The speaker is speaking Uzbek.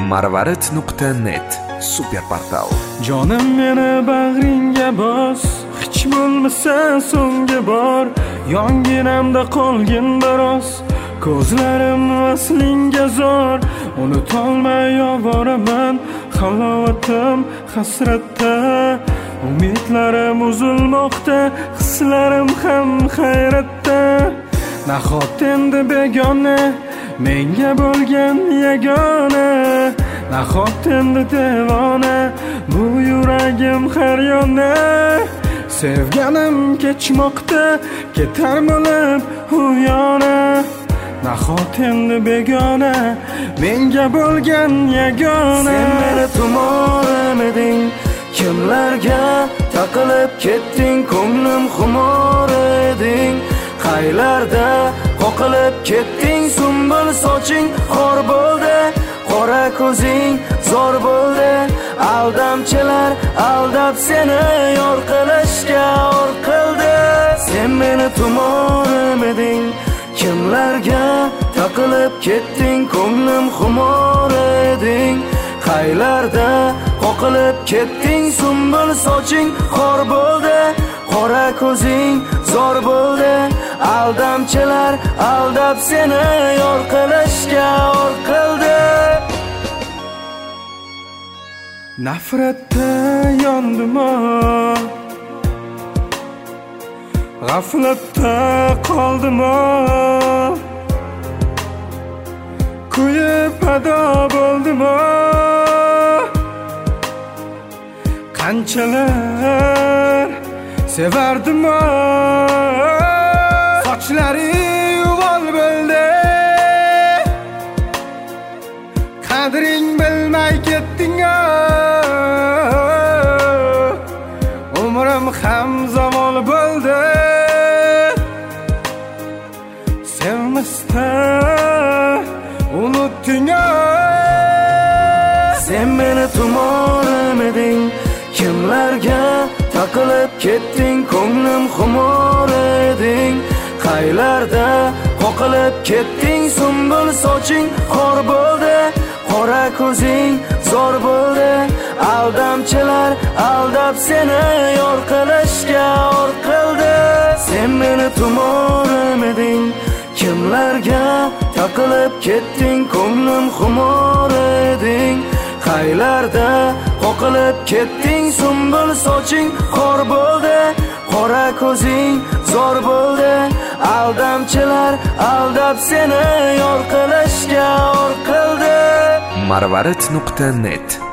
marvarid.net super portal. Jonim meni bag'ringga bos, hech bo'lmasa so'nggi bor, yonginamda qolgin biroz. Ko'zlarim vaslingga zor, unutolmay yovoraman, halovatim hasratda. Umidlarim uzilmoqda, hislarim ham hayratda. Nahot endi begona, menga bo'lgan yagona. Nahot endi devona, bu yuragim har yona. Sevganim kechmoqda, ketar bo'lib u yana. Nahot endi begona, menga bo'lgan yagona. Sen meni tumor eding, kimlarga taqilib ketding, ko'nglim xumor eding. Qaylarda qoqilib ketding, sumbul soching xor bo'ldi, qora ko'zing zor bo'ldi. Aldamchilar aldab seni yor qilishga or qildi. Sen meni tumor eding, kimlarga taqilib ketding, ko'nglim xumor eding. Qaylarda qoqilib ketding, sumbul soching xor bo'ldi, qora ko'zing zor bo'ldi. Aldamchilar aldab seni yor qilishga or qildi. Nafratda yondim, g'aflatda qoldim, kuyib ado bo'ldim. Qanchalar sevardim, sochlari uvol bo'ldi, qadring bilmay ketding. Umrim ham zavol bo'ldi, sevmasdan unutding. Sen meni tumor eding, kimlarga taqilib ketding, ko'nglim xumor eding. Qaylarda qoqilib ketding, sumbul soching xor bo'ldi, qora ko'zing zor bo'ldi. Aldamchilar aldab seni yor qilishga or qildi. Sen meni tumor eding, kimlarga taqilib ketding, ko'nglim xumor eding. Qaylarda qoqilib ketding, sumbul soching xor bo'ldi, qora ko'zing zor bo'ldi. Aldamchilar aldab seni yor qilishga or qildi. marvarid.net